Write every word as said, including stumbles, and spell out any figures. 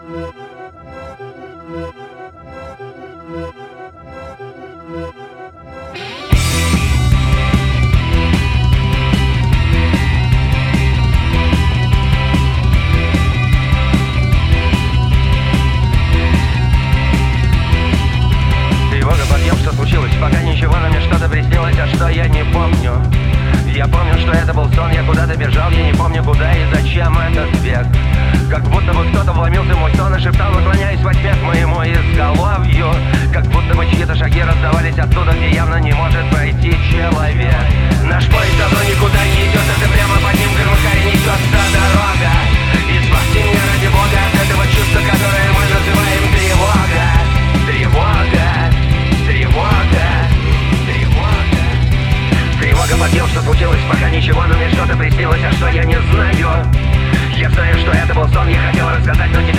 Пока ничего, но мне что-то приснилось, а что я не помню. Я помню, что это был сон, я куда-то бежал, я не помню куда и зачем этот бег. Как будто бы кто-то вломился в мой сон и шептал, наклоняясь во тьме к моему изголовью. Как будто бы чьи-то шаги раздавались оттуда, где явно не может пройти человек. Наш поезд давно никуда не идет, это прямо под ним громыхая несется дорога. Избавьте меня ради Бога от этого чувства, которое мы называем тревога. Тревога. Тревога, тревога. Тревога по тем, что случилось, пока ничего, но мне что-то приснилось, а что я не знаю. Я знаю, что это был сон, я хотел рассказать, но